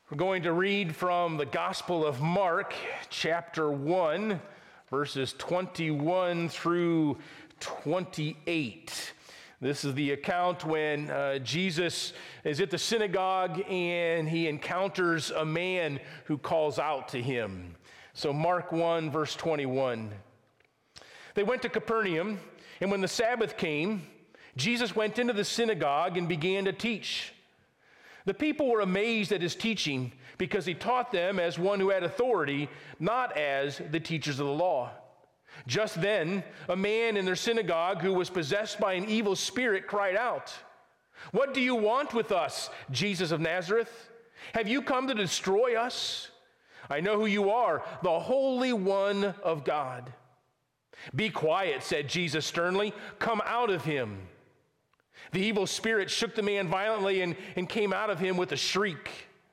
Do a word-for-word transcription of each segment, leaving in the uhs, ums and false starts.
We're going to read from the Gospel of Mark, chapter one, verses twenty-one through twenty-eight. This is the account when uh, Jesus is at the synagogue and he encounters a man who calls out to him. So Mark one, verse twenty-one. They went to Capernaum, and when the Sabbath came, Jesus went into the synagogue and began to teach. The people were amazed at his teaching because he taught them as one who had authority, not as the teachers of the law. Just then, a man in their synagogue who was possessed by an evil spirit cried out, "What do you want with us, Jesus of Nazareth? Have you come to destroy us? I know who you are, the Holy One of God." "Be quiet," said Jesus sternly. "Come out of him." The evil spirit shook the man violently and, and came out of him with a shriek.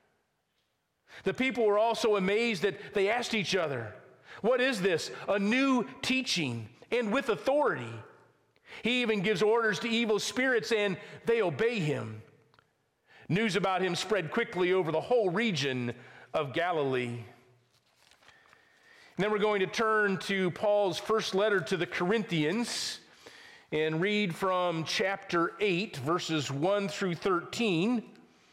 The people were also amazed that they asked each other, "What is this? A new teaching and with authority. He even gives orders to evil spirits and they obey him." News about him spread quickly over the whole region of Galilee. And then we're going to turn to Paul's first letter to the Corinthians and read from chapter eight, verses one through thirteen.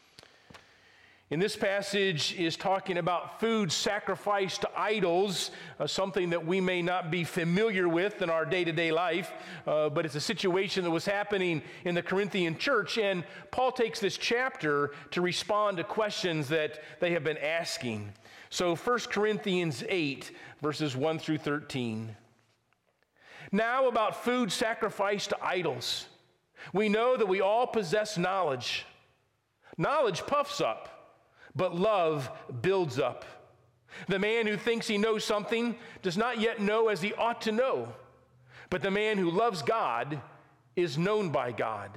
And this passage is talking about food sacrificed to idols, uh, something that we may not be familiar with in our day-to-day life, uh, but it's a situation that was happening in the Corinthian church, and Paul takes this chapter to respond to questions that they have been asking. So First Corinthians eight, verses one through thirteen. "Now about food sacrificed to idols. We know that we all possess knowledge. Knowledge puffs up, but love builds up. The man who thinks he knows something does not yet know as he ought to know, but the man who loves God is known by God.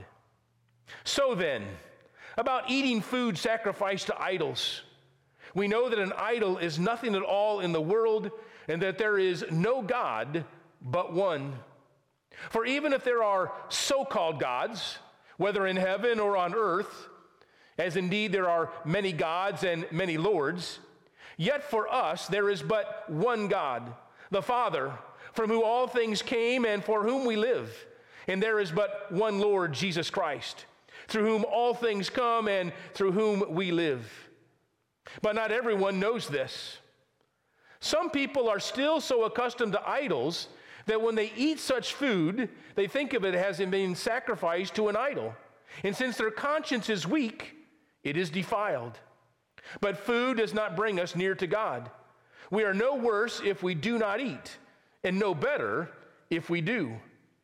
So then, about eating food sacrificed to idols. We know that an idol is nothing at all in the world, and that there is no God but one. For even if there are so-called gods, whether in heaven or on earth, as indeed there are many gods and many lords, yet for us there is but one God, the Father, from whom all things came and for whom we live. And there is but one Lord, Jesus Christ, through whom all things come and through whom we live. But not everyone knows this. Some people are still so accustomed to idols that when they eat such food, they think of it as being sacrificed to an idol. And since their conscience is weak, it is defiled. But food does not bring us near to God. We are no worse if we do not eat, and no better if we do.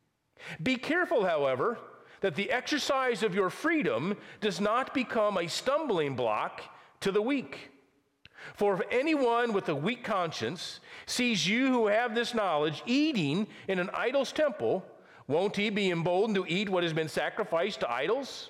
Be careful, however, that the exercise of your freedom does not become a stumbling block to the weak. For if anyone with a weak conscience sees you who have this knowledge eating in an idol's temple, won't he be emboldened to eat what has been sacrificed to idols?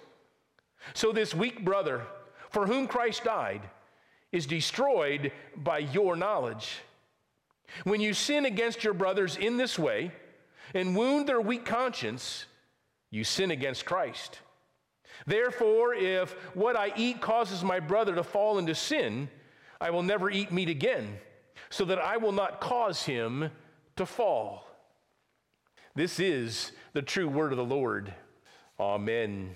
So this weak brother, for whom Christ died, is destroyed by your knowledge. When you sin against your brothers in this way and wound their weak conscience, you sin against Christ. Therefore, if what I eat causes my brother to fall into sin, I will never eat meat again, so that I will not cause him to fall." This is the true word of the Lord. Amen.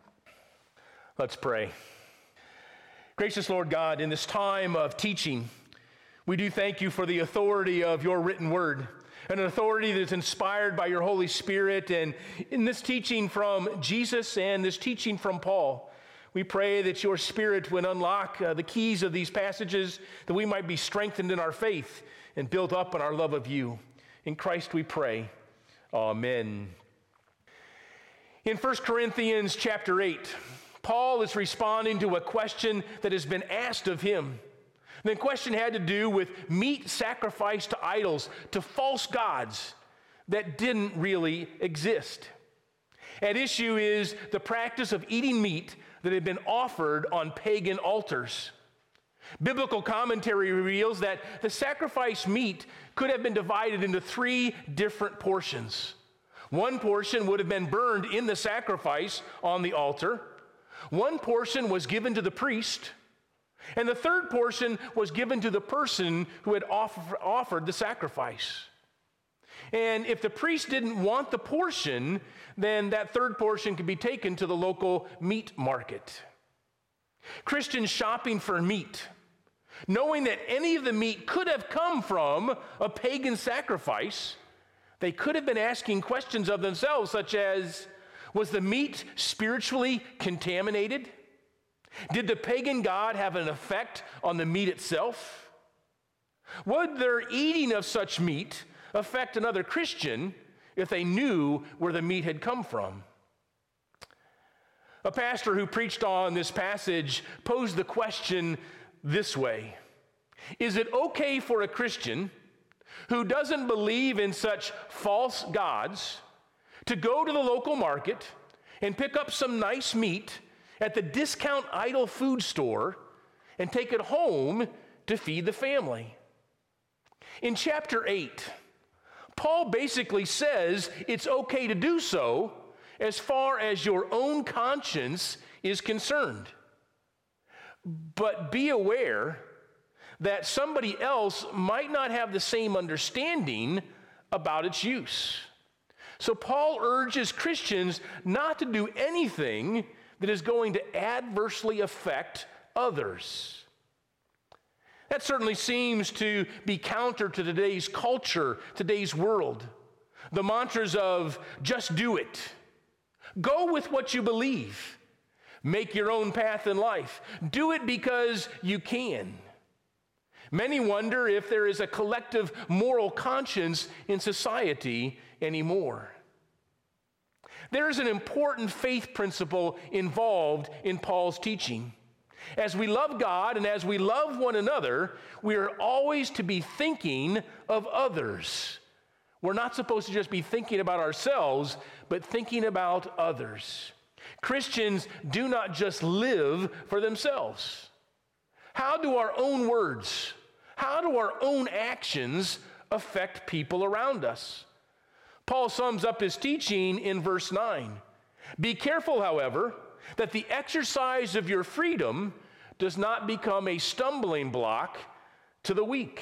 Let's pray. Gracious Lord God, in this time of teaching, we do thank you for the authority of your written word, an authority that's inspired by your Holy Spirit. And in this teaching from Jesus and this teaching from Paul, we pray that your Spirit would unlock uh, the keys of these passages, that we might be strengthened in our faith and built up in our love of you. In Christ we pray. Amen. In First Corinthians chapter eight, Paul is responding to a question that has been asked of him. The question had to do with meat sacrificed to idols, to false gods that didn't really exist. At issue is the practice of eating meat that had been offered on pagan altars. Biblical commentary reveals that the sacrificed meat could have been divided into three different portions. One portion would have been burned in the sacrifice on the altar. One portion was given to the priest. And the third portion was given to the person who had offer, offered the sacrifice. And if the priest didn't want the portion, then that third portion could be taken to the local meat market. Christians shopping for meat, knowing that any of the meat could have come from a pagan sacrifice, they could have been asking questions of themselves, such as, was the meat spiritually contaminated? Did the pagan god have an effect on the meat itself? Would their eating of such meat affect another Christian if they knew where the meat had come from? A pastor who preached on this passage posed the question this way: is it okay for a Christian who doesn't believe in such false gods to go to the local market and pick up some nice meat at the discount idol food store and take it home to feed the family? In chapter eight, Paul basically says it's okay to do so as far as your own conscience is concerned. But be aware that somebody else might not have the same understanding about its use. So Paul urges Christians not to do anything that is going to adversely affect others. That certainly seems to be counter to today's culture, today's world. The mantras of just do it, go with what you believe, make your own path in life, do it because you can. Many wonder if there is a collective moral conscience in society anymore. There is an important faith principle involved in Paul's teaching. As we love God and as we love one another, we are always to be thinking of others. We're not supposed to just be thinking about ourselves, but thinking about others. Christians do not just live for themselves. How do our own words, how do our own actions affect people around us? Paul sums up his teaching in verse nine. Be careful, however, that the exercise of your freedom does not become a stumbling block to the weak.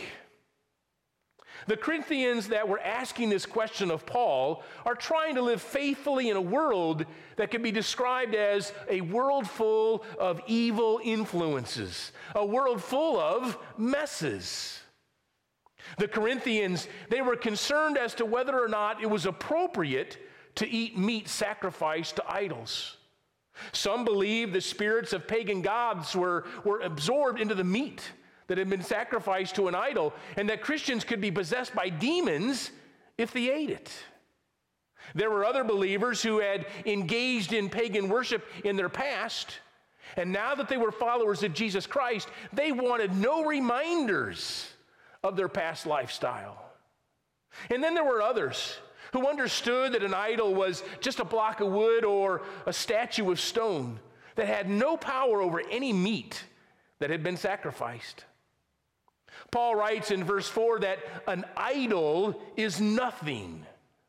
The Corinthians that were asking this question of Paul are trying to live faithfully in a world that can be described as a world full of evil influences, a world full of messes. The Corinthians, they were concerned as to whether or not it was appropriate to eat meat sacrificed to idols. Some believed the spirits of pagan gods were, were absorbed into the meat that had been sacrificed to an idol, and that Christians could be possessed by demons if they ate it. There were other believers who had engaged in pagan worship in their past, and now that they were followers of Jesus Christ, they wanted no reminders of their past lifestyle. And then there were others who understood that an idol was just a block of wood or a statue of stone that had no power over any meat that had been sacrificed. Paul writes in verse four that an idol is nothing.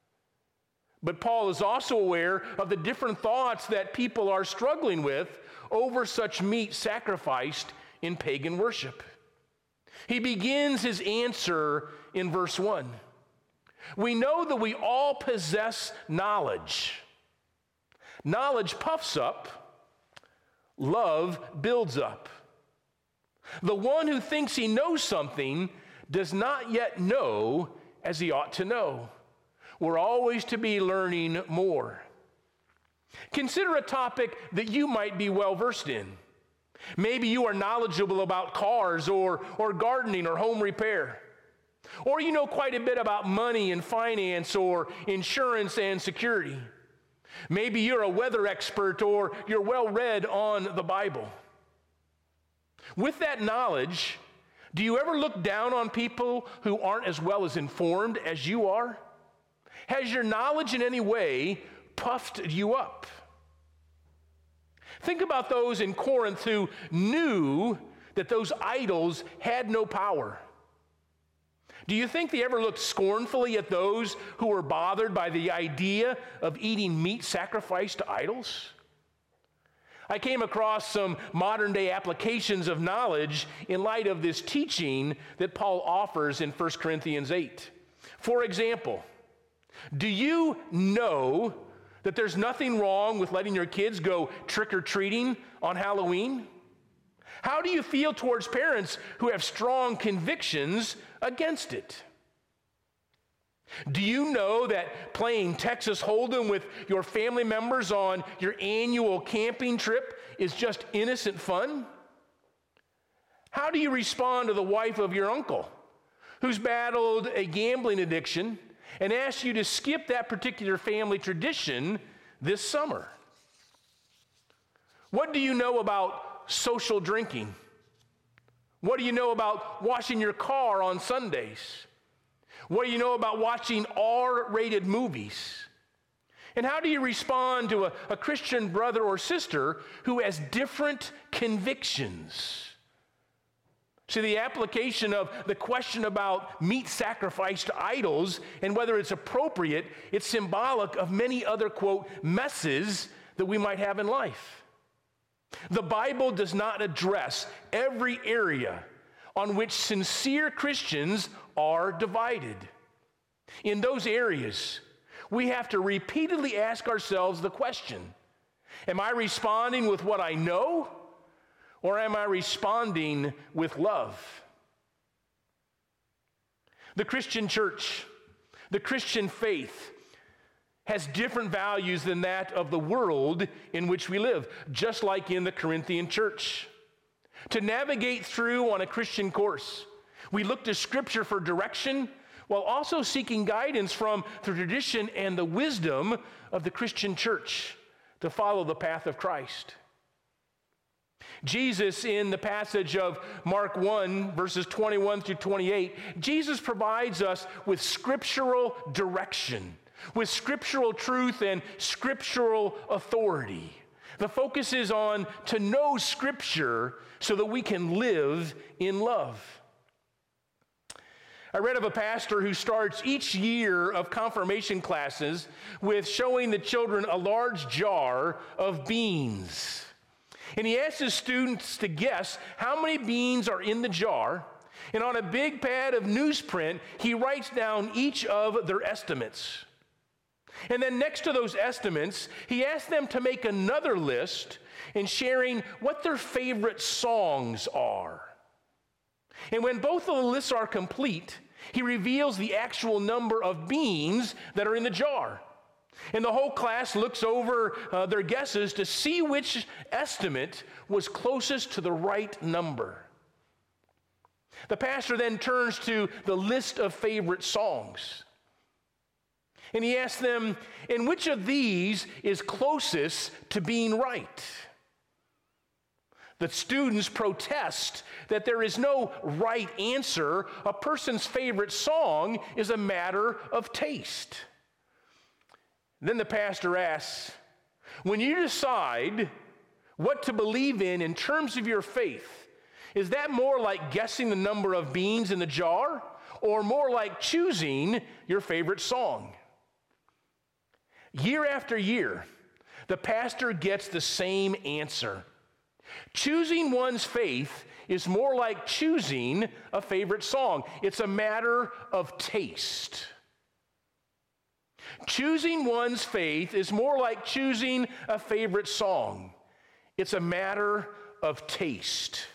But Paul is also aware of the different thoughts that people are struggling with over such meat sacrificed in pagan worship. He begins his answer in verse one. We know that we all possess knowledge. Knowledge puffs up, love builds up. The one who thinks he knows something does not yet know as he ought to know. We're always to be learning more. Consider a topic that you might be well versed in. Maybe you are knowledgeable about cars or, or gardening or home repair. Or you know quite a bit about money and finance or insurance and security. Maybe you're a weather expert or you're well read on the Bible. With that knowledge, do you ever look down on people who aren't as well as informed as you are? Has your knowledge in any way puffed you up? Think about those in Corinth who knew that those idols had no power. Do you think they ever looked scornfully at those who were bothered by the idea of eating meat sacrificed to idols? I came across some modern-day applications of knowledge in light of this teaching that Paul offers in First Corinthians eight. For example, do you know that there's nothing wrong with letting your kids go trick-or-treating on Halloween? How do you feel towards parents who have strong convictions against it? Do you know that playing Texas Hold'em with your family members on your annual camping trip is just innocent fun? How do you respond to the wife of your uncle who's battled a gambling addiction and asks you to skip that particular family tradition this summer? What do you know about social drinking? What do you know about washing your car on Sundays? What do you know about watching R-rated movies? And how do you respond to a, a Christian brother or sister who has different convictions? See, the application of the question about meat sacrificed to idols and whether it's appropriate, it's symbolic of many other, quote, messes that we might have in life. The Bible does not address every area on which sincere Christians are divided. In those areas, we have to repeatedly ask ourselves the question, am I responding with what I know, or am I responding with love? The Christian church, the Christian faith, has different values than that of the world in which we live, just like in the Corinthian church. To navigate through on a Christian course, we look to Scripture for direction while also seeking guidance from the tradition and the wisdom of the Christian church to follow the path of Christ. Jesus, in the passage of Mark one, verses twenty-one through twenty-eight, Jesus provides us with scriptural direction, with scriptural truth and scriptural authority. The focus is on to know Scripture so that we can live in love. I read of a pastor who starts each year of confirmation classes with showing the children a large jar of beans. And he asks his students to guess how many beans are in the jar. And on a big pad of newsprint, he writes down each of their estimates. And then next to those estimates, he asks them to make another list and sharing what their favorite songs are. And when both of the lists are complete, he reveals the actual number of beans that are in the jar. And the whole class looks over uh, their guesses to see which estimate was closest to the right number. The pastor then turns to the list of favorite songs. And he asks them, and which of these is closest to being right? The students protest that there is no right answer. A person's favorite song is a matter of taste. Then the pastor asks, when you decide what to believe in in terms of your faith, is that more like guessing the number of beans in the jar, or more like choosing your favorite song? Year after year, the pastor gets the same answer. Choosing one's faith is more like choosing a favorite song. It's a matter of taste. Choosing one's faith is more like choosing a favorite song. It's a matter of taste.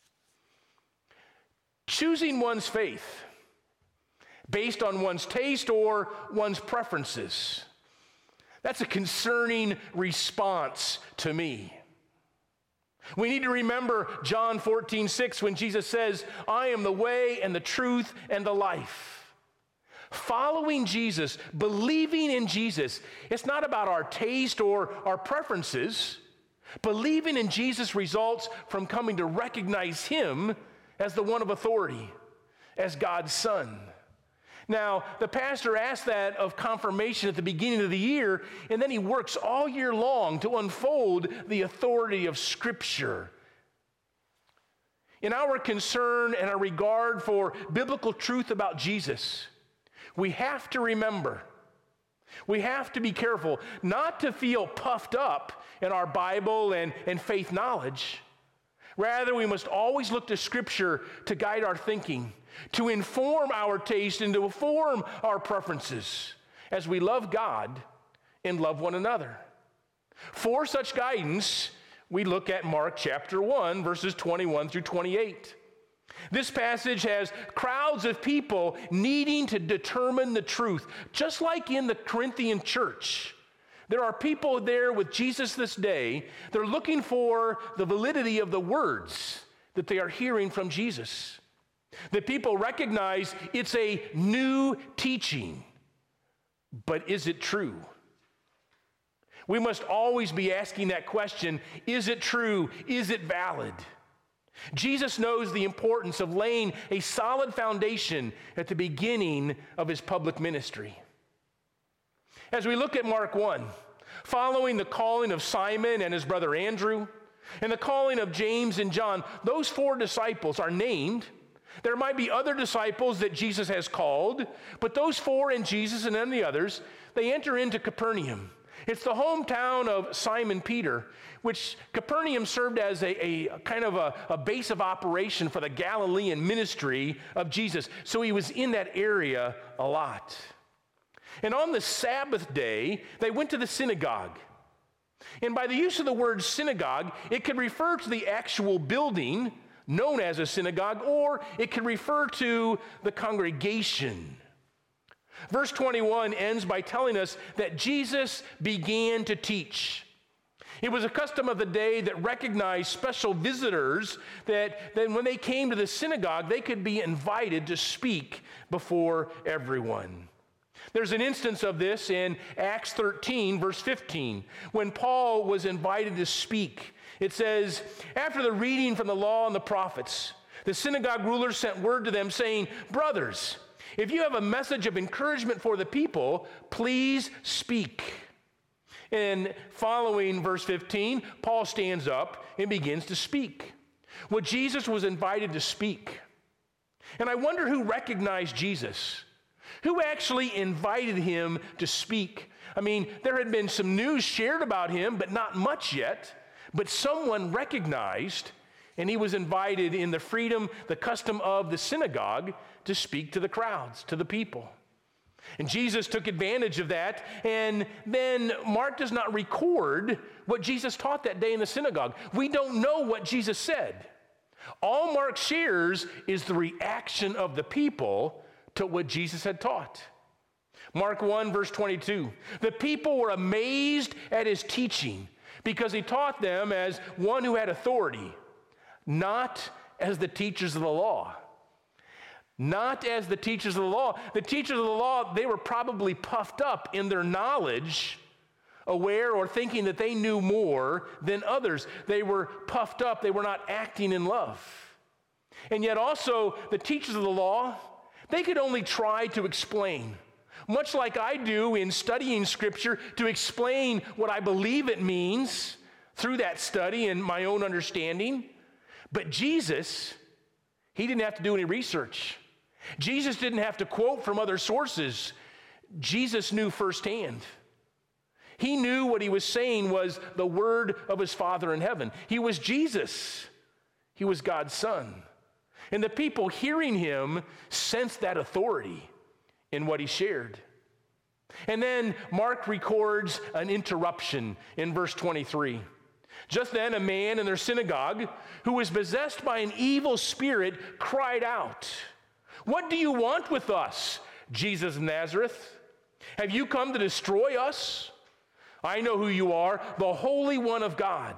Choosing one's faith based on one's taste or one's preferences, that's a concerning response to me. We need to remember John fourteen six when Jesus says, I am the way and the truth and the life. Following Jesus, believing in Jesus, it's not about our taste or our preferences. Believing in Jesus results from coming to recognize Him as the one of authority, as God's Son. Now, the pastor asks that of confirmation at the beginning of the year, and then he works all year long to unfold the authority of Scripture. In our concern and our regard for biblical truth about Jesus, we have to remember We have to be careful not to feel puffed up in our Bible and, and faith knowledge. Rather, we must always look to Scripture to guide our thinking, to inform our taste, and to inform our preferences as we love God and love one another. For such guidance, we look at Mark chapter one, verses twenty-one through twenty-eight. This passage has crowds of people needing to determine the truth, just like in the Corinthian church. There are people there with Jesus this day. They're looking for the validity of the words that they are hearing from Jesus. The people recognize it's a new teaching, but is it true? We must always be asking that question, is it true? Is it valid? Jesus knows the importance of laying a solid foundation at the beginning of his public ministry. As we look at Mark one, following the calling of Simon and his brother Andrew, and the calling of James and John, those four disciples are named. There might be other disciples that Jesus has called, but those four and Jesus and then the others, they enter into Capernaum. It's the hometown of Simon Peter, which Capernaum served as a, a kind of a, a base of operation for the Galilean ministry of Jesus. So he was in that area a lot. And on the Sabbath day, they went to the synagogue. And by the use of the word synagogue, it could refer to the actual building known as a synagogue, or it could refer to the congregation. Verse twenty-one ends by telling us that Jesus began to teach. It was a custom of the day that recognized special visitors, that then when they came to the synagogue, they could be invited to speak before everyone. There's an instance of this in Acts thirteen, verse fifteen, when Paul was invited to speak. It says, after the reading from the law and the prophets, the synagogue rulers sent word to them saying, brothers, if you have a message of encouragement for the people, please speak. And following verse fifteen, Paul stands up and begins to speak. Well, Jesus was invited to speak. And I wonder who recognized Jesus. Who actually invited him to speak? I mean, there had been some news shared about him, but not much yet. But someone recognized, and he was invited in the freedom, the custom of the synagogue, to speak to the crowds, to the people. And Jesus took advantage of that, and then Mark does not record what Jesus taught that day in the synagogue. We don't know what Jesus said. All Mark shares is the reaction of the people to what Jesus had taught. Mark one, verse twenty-two, the people were amazed at his teaching because he taught them as one who had authority, not as the teachers of the law. Not as the teachers of the law. The teachers of the law, they were probably puffed up in their knowledge, aware or thinking that they knew more than others. They were puffed up. They were not acting in love. And yet also, the teachers of the law, they could only try to explain, much like I do in studying Scripture, to explain what I believe it means through that study and my own understanding. But Jesus, he didn't have to do any research. Jesus didn't have to quote from other sources. Jesus knew firsthand. He knew what he was saying was the word of his Father in heaven. He was Jesus. He was God's Son. And the people hearing him sensed that authority in what he shared. And then Mark records an interruption in verse twenty-three. Just then a man in their synagogue who was possessed by an evil spirit cried out, "What do you want with us, Jesus of Nazareth? Have you come to destroy us? I know who you are, the Holy One of God."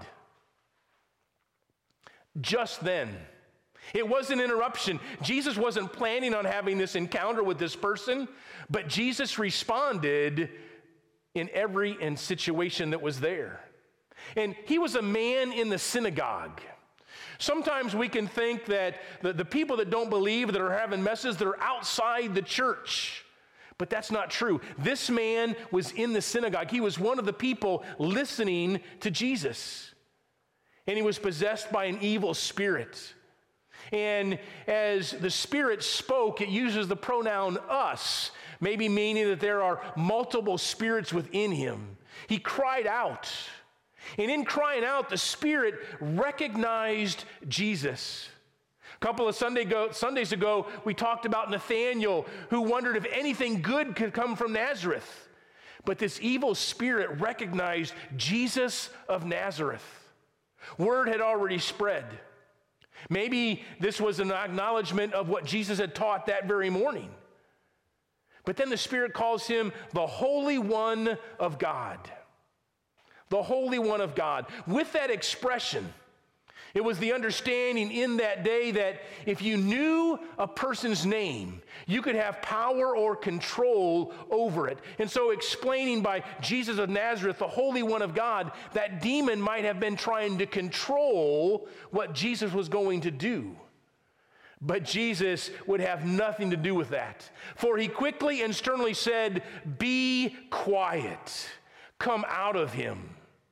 Just then, it was an interruption. Jesus wasn't planning on having this encounter with this person, but Jesus responded in every in situation that was there. And he was a man in the synagogue. Sometimes we can think that the, the people that don't believe, that are having messes, that are outside the church. But that's not true. This man was in the synagogue. He was one of the people listening to Jesus. And he was possessed by an evil spirit. And as the Spirit spoke, it uses the pronoun us, maybe meaning that there are multiple spirits within him. He cried out. And in crying out, the Spirit recognized Jesus. A couple of Sunday go, Sundays ago, we talked about Nathanael, who wondered if anything good could come from Nazareth. But this evil spirit recognized Jesus of Nazareth. Word had already spread. Maybe this was an acknowledgement of what Jesus had taught that very morning. But then the Spirit calls him the Holy One of God. The Holy One of God. With that expression, it was the understanding in that day that if you knew a person's name, you could have power or control over it. And so explaining by Jesus of Nazareth, the Holy One of God, that demon might have been trying to control what Jesus was going to do. But Jesus would have nothing to do with that. For he quickly and sternly said, "Be quiet. Come out of him."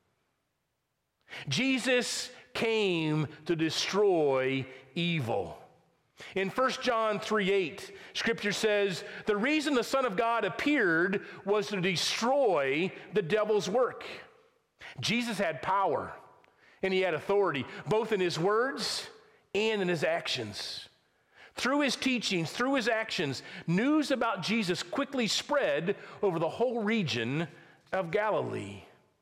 Jesus came to destroy evil. In First John three eight, Scripture says, the reason the Son of God appeared was to destroy the devil's work. Jesus had power and he had authority, both in his words and in his actions. Through his teachings, through his actions, news about Jesus quickly spread over the whole region of Galilee.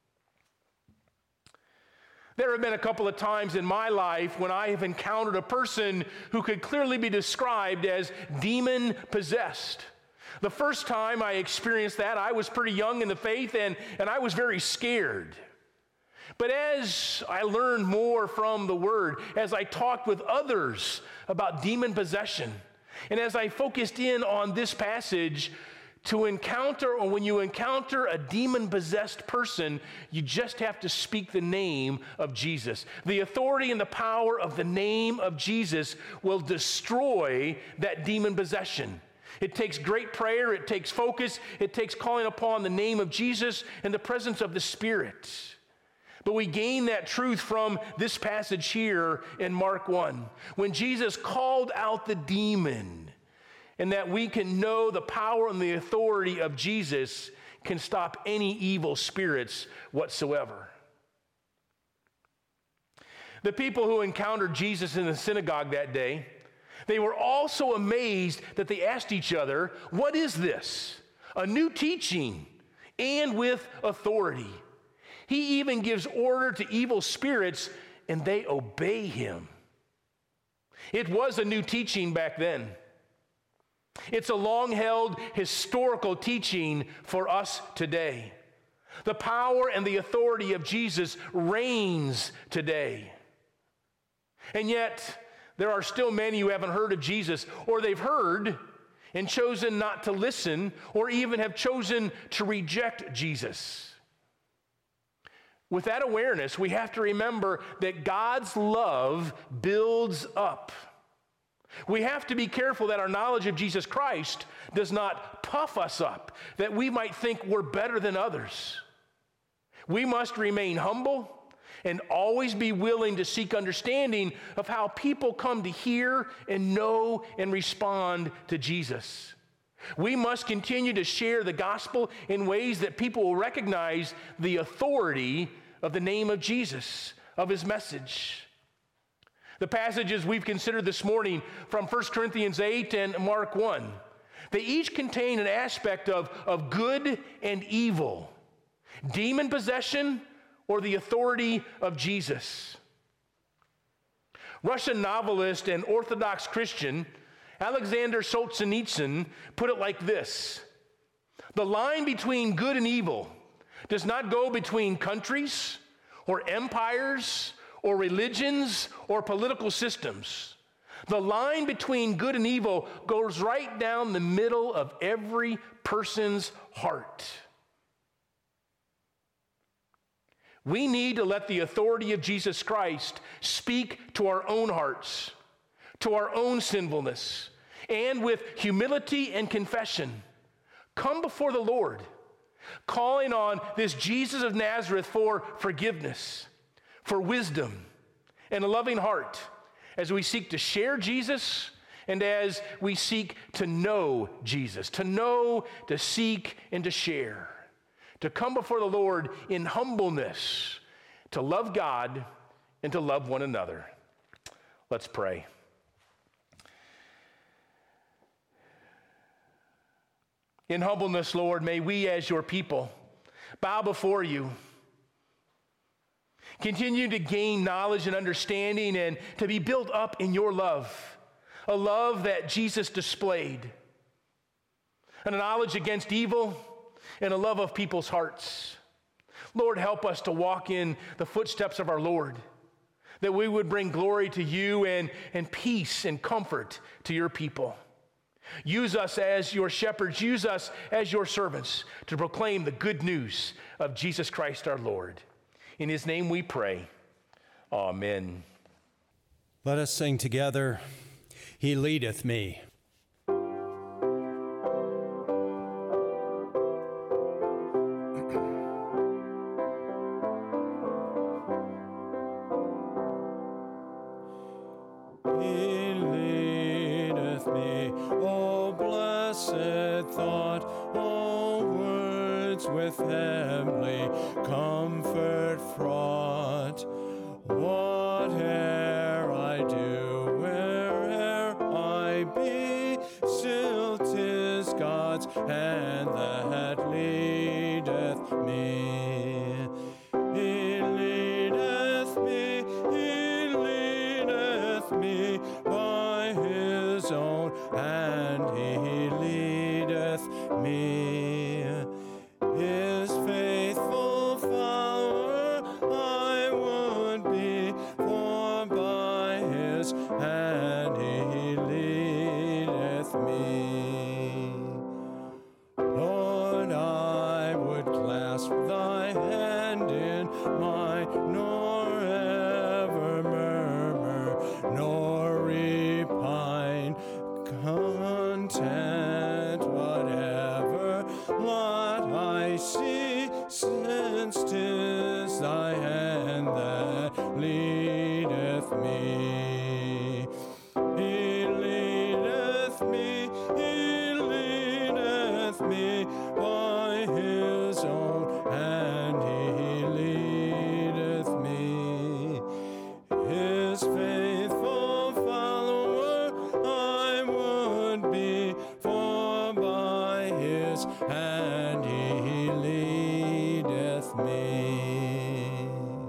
There have been a couple of times in my life when I have encountered a person who could clearly be described as demon-possessed. The first time I experienced that, I was pretty young in the faith and, and I was very scared. But as I learned more from the Word, as I talked with others about demon possession, and as I focused in on this passage, to encounter, or when you encounter a demon-possessed person, you just have to speak the name of Jesus. The authority and the power of the name of Jesus will destroy that demon possession. It takes great prayer, it takes focus, it takes calling upon the name of Jesus and the presence of the Spirit. But we gain that truth from this passage here in Mark one, when Jesus called out the demon, and that we can know the power and the authority of Jesus can stop any evil spirits whatsoever. The people who encountered Jesus in the synagogue that day, they were all so amazed that they asked each other, "What is this? A new teaching and with authority. He even gives order to evil spirits and they obey him." It was a new teaching back then. It's a long-held historical teaching for us today. The power and the authority of Jesus reigns today. And yet, there are still many who haven't heard of Jesus, or they've heard and chosen not to listen, or even have chosen to reject Jesus. With that awareness, we have to remember that God's love builds up. We have to be careful that our knowledge of Jesus Christ does not puff us up, that we might think we're better than others. We must remain humble and always be willing to seek understanding of how people come to hear and know and respond to Jesus. We must continue to share the gospel in ways that people will recognize the authority of the name of Jesus, of his message. The passages we've considered this morning from First Corinthians eight and Mark one, they each contain an aspect of, of good and evil, demon possession or the authority of Jesus. Russian novelist and Orthodox Christian Alexander Solzhenitsyn put it like this: the line between good and evil does not go between countries or empires or religions, or political systems. The line between good and evil goes right down the middle of every person's heart. We need to let the authority of Jesus Christ speak to our own hearts, to our own sinfulness, and with humility and confession, come before the Lord, calling on this Jesus of Nazareth for forgiveness, for wisdom and a loving heart, as we seek to share Jesus and as we seek to know Jesus, to know, to seek, and to share, to come before the Lord in humbleness, to love God and to love one another. Let's pray. In humbleness, Lord, may we as your people bow before you, continue to gain knowledge and understanding and to be built up in your love, a love that Jesus displayed, and a knowledge against evil and a love of people's hearts. Lord, help us to walk in the footsteps of our Lord, that we would bring glory to you and, and peace and comfort to your people. Use us as your shepherds, use us as your servants to proclaim the good news of Jesus Christ our Lord. In his name we pray. Amen. Let us sing together, He Leadeth Me. With heavenly comfort fraught, whate'er I do, where'er I be, still 'tis God's hand that leadeth me. He leadeth me, He leadeth me by His own hand, He leadeth me. His faithful follower I would be, for by His hand He leadeth me. Lord, I would clasp Thy hand in mine, nor ever murmur, nor repine, content whatever lot I see, since 'tis Thy hand that leadeth me. He leadeth me, He leadeth me by His own hand, He leadeth me. His faithful follower I would be, for by His hand He leadeth me.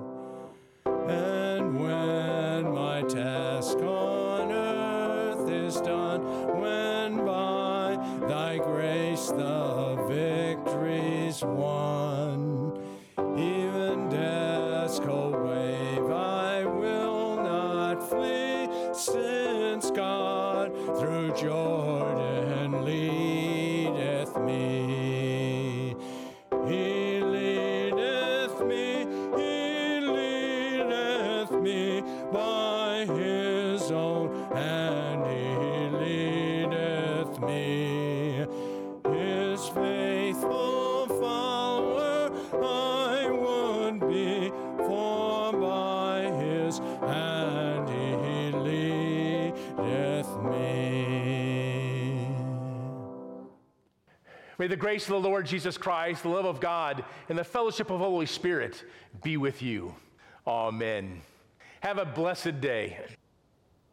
And when my task on earth is done, when by Thy grace the victory's won, even death's cold wave I will not flee, since God through Jordan leadeth me. He leadeth me, He leadeth me by His own hand, He leadeth me. His faithful follower I would be, for by His hand He leadeth me. May the grace of the Lord Jesus Christ, the love of God, and the fellowship of the Holy Spirit be with you. Amen. Have a blessed day.